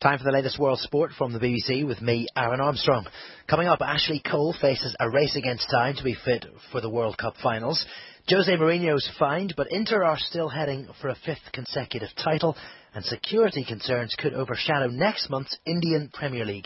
Time for the latest world sport from the BBC with me, Aaron Armstrong. Coming up, Ashley Cole faces a race against time to be fit for the World Cup finals. Jose Mourinho's fined, but Inter are still heading for a fifth consecutive title, and security concerns could overshadow next month's Indian Premier League.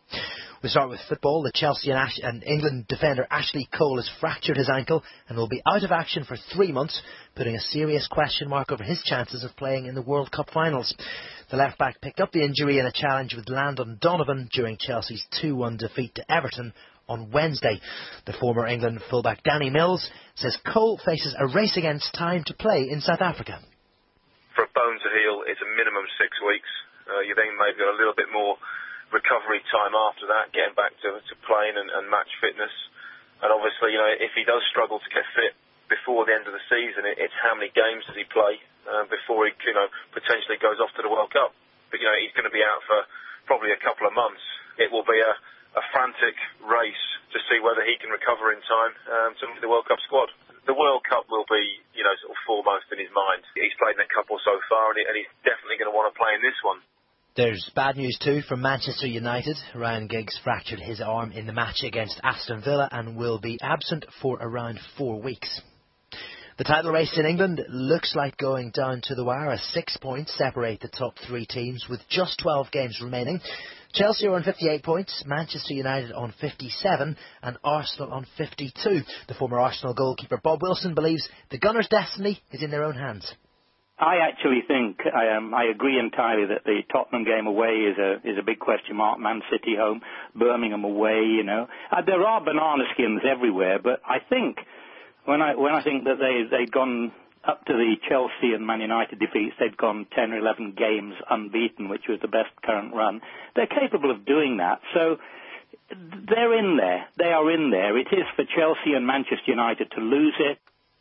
We start with football. The Chelsea and England defender Ashley Cole has fractured his ankle and will be out of action for 3 months, putting a serious question mark over his chances of playing in the World Cup finals. The left-back picked up the injury in a challenge with Landon Donovan during Chelsea's 2-1 defeat to Everton on Wednesday. The former England fullback Danny Mills says Cole faces a race against time to play in South Africa. For a bone to heal, it's a minimum 6 weeks. You then maybe got a little bit more recovery time after that, getting back to playing and match fitness. And obviously, if he does struggle to get fit before the end of the season, it's how many games does he play before he potentially goes off to the World Cup. But he's going to be out for probably a couple of months. It will be a frantic race to see whether he can recover in time to make the World Cup squad. The World Cup will be sort of foremost in his mind. He's played in a couple so far, and he's definitely going to want to play in this one. There's bad news too from Manchester United. Ryan Giggs fractured his arm in the match against Aston Villa and will be absent for around 4 weeks. The title race in England looks like going down to the wire as 6 points separate the top 3 teams with just 12 games remaining. Chelsea are on 58 points, Manchester United on 57 and Arsenal on 52. The former Arsenal goalkeeper Bob Wilson believes the Gunners' destiny is in their own hands. I actually think I agree entirely that the Tottenham game away is a big question mark. Man City home, Birmingham away. There are banana skins everywhere, but I think when I think that they'd gone up to the Chelsea and Man United defeats, they'd gone 10 or 11 games unbeaten, which was the best current run. They're capable of doing that. So they're in there. They are in there. It is for Chelsea and Manchester United to lose it.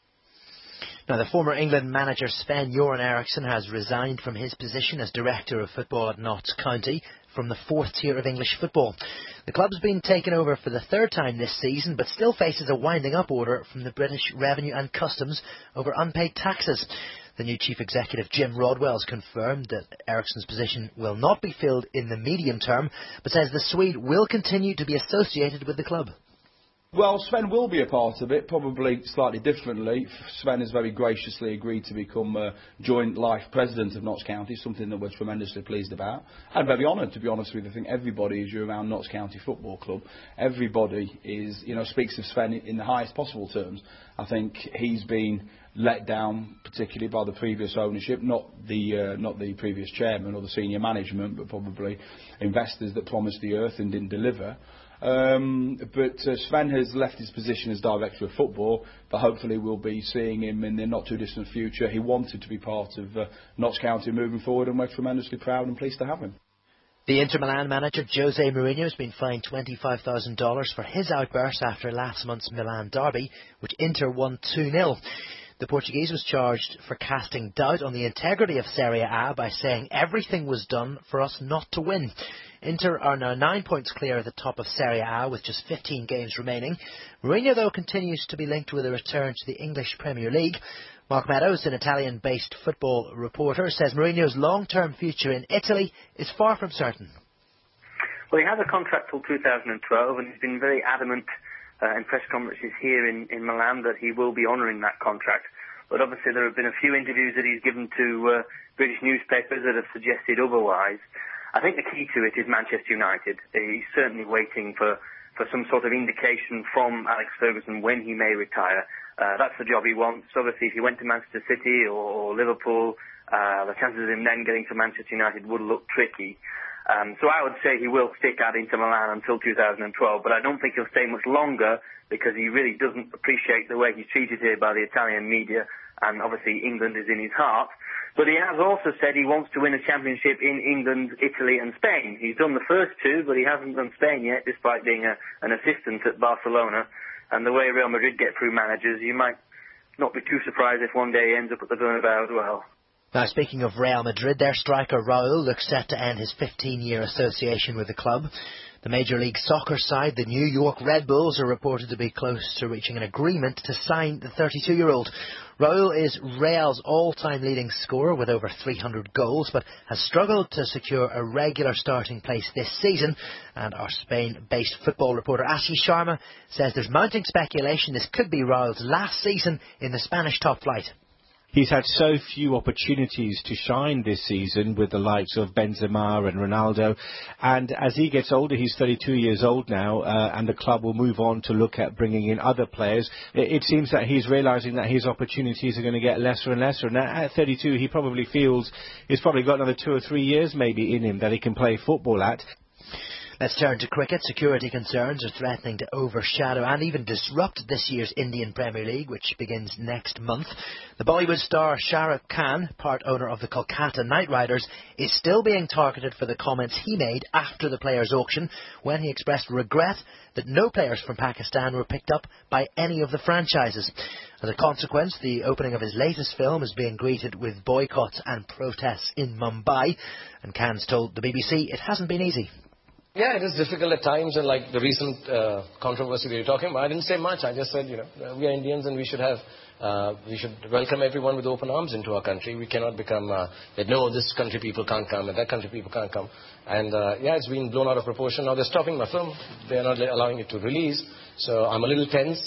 Now, the former England manager Sven-Göran Eriksson has resigned from his position as Director of Football at Notts County from the 4th tier of English football. The club's been taken over for the 3rd time this season, but still faces a winding up order from the British Revenue and Customs over unpaid taxes. The new Chief Executive Jim Rodwell has confirmed that Eriksson's position will not be filled in the medium term, but says the Swede will continue to be associated with the club. Well, Sven will be a part of it, probably slightly differently. Sven has very graciously agreed to become joint life president of Notts County, something that we're tremendously pleased about. And very honoured, to be honest with you. I think everybody, as you're around Notts County Football Club, everybody is, speaks of Sven in the highest possible terms. I think he's been let down, particularly by the previous ownership, not the previous chairman or the senior management, but probably investors that promised the earth and didn't deliver. But Sven has left his position as Director of Football, but hopefully we'll be seeing him in the not too distant future. He wanted to be part of Notts County moving forward, and we're tremendously proud and pleased to have him. The Inter Milan manager Jose Mourinho has been fined $25,000 for his outburst after last month's Milan derby, which Inter won 2-0. The Portuguese was charged for casting doubt on the integrity of Serie A by saying everything was done for us not to win. Inter are now 9 points clear at the top of Serie A with just 15 games remaining. Mourinho, though, continues to be linked with a return to the English Premier League. Mark Meadows, an Italian-based football reporter, says Mourinho's long-term future in Italy is far from certain. Well, he has a contract till 2012 and he's been very adamant in press conferences here in Milan that he will be honouring that contract. But obviously there have been a few interviews that he's given to British newspapers that have suggested otherwise. I think the key to it is Manchester United. He's certainly waiting for some sort of indication from Alex Ferguson when he may retire. That's the job he wants. Obviously, if he went to Manchester City or Liverpool, the chances of him then getting to Manchester United would look tricky. So I would say he will stick at Inter Milan until 2012, but I don't think he'll stay much longer because he really doesn't appreciate the way he's treated here by the Italian media, and obviously England is in his heart. But he has also said he wants to win a championship in England, Italy and Spain. He's done the first 2, but he hasn't done Spain yet, despite being an assistant at Barcelona. And the way Real Madrid get through managers, you might not be too surprised if one day he ends up at the Bernabeu as well. Now, speaking of Real Madrid, their striker Raul looks set to end his 15-year association with the club. The Major League Soccer side, the New York Red Bulls, are reported to be close to reaching an agreement to sign the 32-year-old. Raul is Real's all-time leading scorer with over 300 goals, but has struggled to secure a regular starting place this season. And our Spain-based football reporter Ashley Sharma says there's mounting speculation this could be Raul's last season in the Spanish top flight. He's had so few opportunities to shine this season with the likes of Benzema and Ronaldo. And as he gets older, he's 32 years old now, and the club will move on to look at bringing in other players. It seems that he's realising that his opportunities are going to get lesser and lesser. And at 32, he probably feels he's probably got another 2 or 3 years maybe in him that he can play football at. Let's turn to cricket. Security concerns are threatening to overshadow and even disrupt this year's Indian Premier League, which begins next month. The Bollywood star Shah Rukh Khan, part owner of the Kolkata Knight Riders, is still being targeted for the comments he made after the players' auction, when he expressed regret that no players from Pakistan were picked up by any of the franchises. As a consequence, the opening of his latest film is being greeted with boycotts and protests in Mumbai, and Khan's told the BBC it hasn't been easy. Yeah, it is difficult at times, and like the recent controversy we were talking about, I didn't say much. I just said, we are Indians and we should welcome everyone with open arms into our country. We cannot become that no, this country people can't come and that country people can't come. And it's been blown out of proportion. Now they're stopping my film. They're not allowing it to release. So I'm a little tense.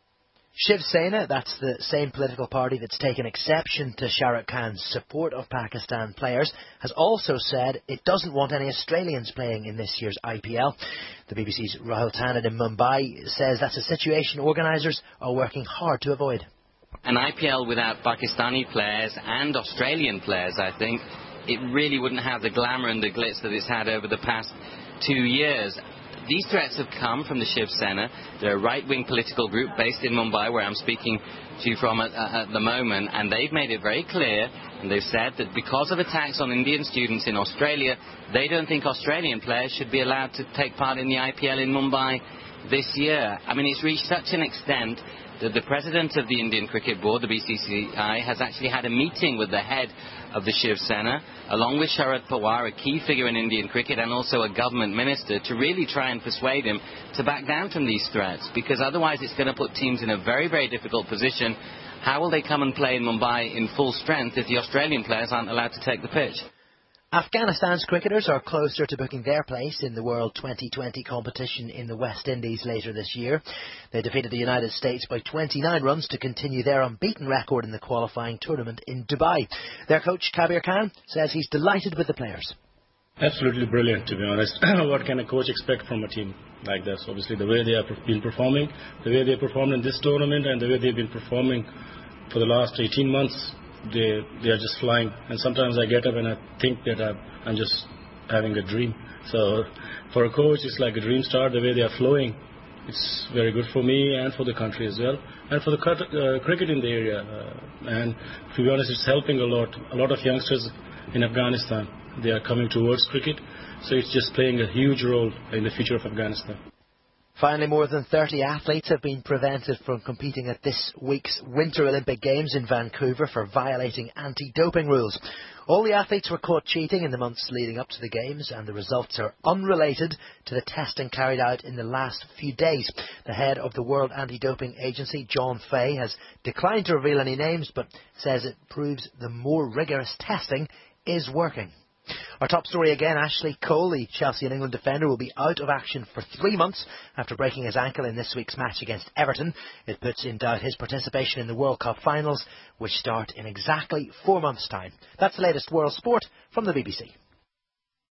Shiv Sena, that's the same political party that's taken exception to Shah Rukh Khan's support of Pakistan players, has also said it doesn't want any Australians playing in this year's IPL. The BBC's Rahul Tannen in Mumbai says that's a situation organisers are working hard to avoid. An IPL without Pakistani players and Australian players, I think, it really wouldn't have the glamour and the glitz that it's had over the past 2 years. These threats have come from the Shiv Sena. They're a right-wing political group based in Mumbai, where I'm speaking to you from at the moment, and they've made it very clear, and they've said that because of attacks on Indian students in Australia, they don't think Australian players should be allowed to take part in the IPL in Mumbai this year. I mean, it's reached such an extent that the president of the Indian Cricket Board, the BCCI, has actually had a meeting with the head of the Shiv Sena, along with Sharad Pawar, a key figure in Indian cricket and also a government minister, to really try and persuade him to back down from these threats, because otherwise it's going to put teams in a very, very difficult position. How will they come and play in Mumbai in full strength if the Australian players aren't allowed to take the pitch? Afghanistan's cricketers are closer to booking their place in the World 2020 competition in the West Indies later this year. They defeated the United States by 29 runs to continue their unbeaten record in the qualifying tournament in Dubai. Their coach, Kabir Khan, says he's delighted with the players. Absolutely brilliant, to be honest. What can a coach expect from a team like this? Obviously, the way they have been performing, the way they performed in this tournament, and the way they've been performing for the last 18 months, they are just flying. And sometimes I get up and I think that I'm just having a dream. So for a coach, it's like a dream start. The way they are flowing, it's very good for me and for the country as well, and for the cricket in the area. And to be honest, it's helping a lot. A lot of youngsters in Afghanistan, they are coming towards cricket. So it's just playing a huge role in the future of Afghanistan. Finally, more than 30 athletes have been prevented from competing at this week's Winter Olympic Games in Vancouver for violating anti-doping rules. All the athletes were caught cheating in the months leading up to the Games, and the results are unrelated to the testing carried out in the last few days. The head of the World Anti-Doping Agency, John Fay, has declined to reveal any names, but says it proves the more rigorous testing is working. Our top story again, Ashley Cole, the Chelsea and England defender, will be out of action for 3 months after breaking his ankle in this week's match against Everton. It puts in doubt his participation in the World Cup finals, which start in exactly 4 months' time. That's the latest world sport from the BBC.